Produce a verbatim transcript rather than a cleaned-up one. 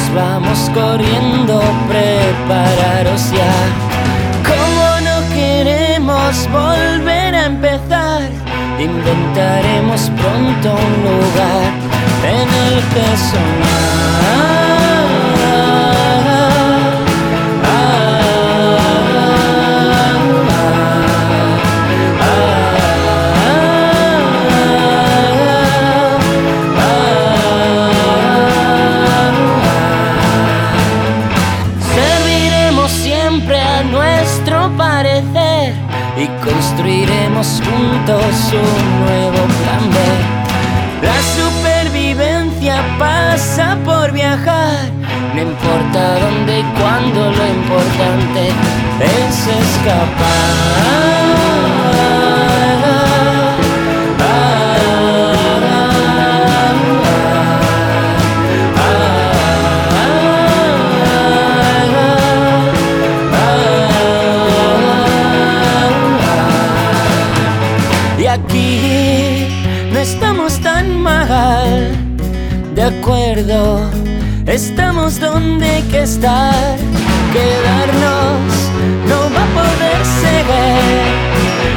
vamos corriendo, prepararos ya. Como no queremos volver a empezar, inventaremos pronto un lugar en el que soñar. Y construiremos juntos un nuevo plan B. La supervivencia pasa por viajar, no importa dónde y cuándo, lo importante es escapar. Aquí no estamos tan mal, de acuerdo, estamos donde hay que estar. Quedarnos no va a poder ser.